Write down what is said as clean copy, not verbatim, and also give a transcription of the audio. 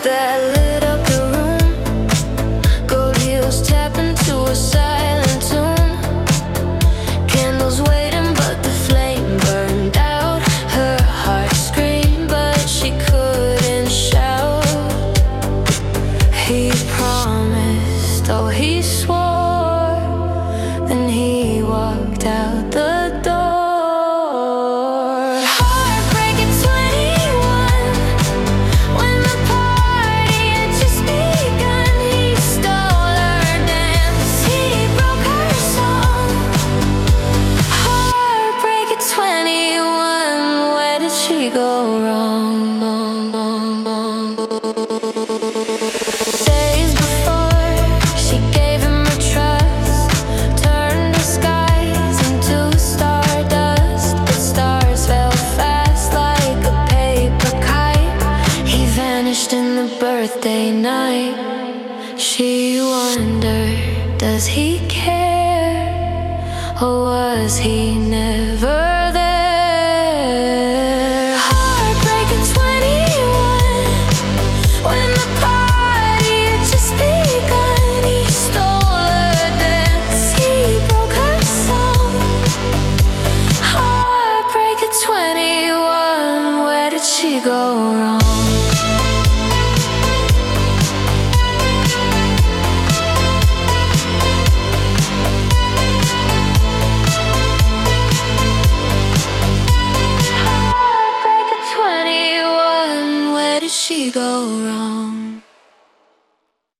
that lit up the room. Gold heels tapping to a silent tune. Candles waiting, but the flame burned out. Her heart screamed, but she couldn't shout. He promised, oh he swore, then he walked out the door. Heartbreak at 21, when the party had just begun. He stole her dance, he broke her song. Heartbreak at 21, where did she go wrong? Days before, she gave him her trust, turned the skies into stardust. But stars fell fast like a paper kite. He vanished in the birthday night. She wondered, does he care? Or was he never there? Heartbreak at 21, when the party had just begun. He stole her dance, he broke her song. Heartbreak at 21, where did she go wrong? Heartbreak at 21, where did she go wrong?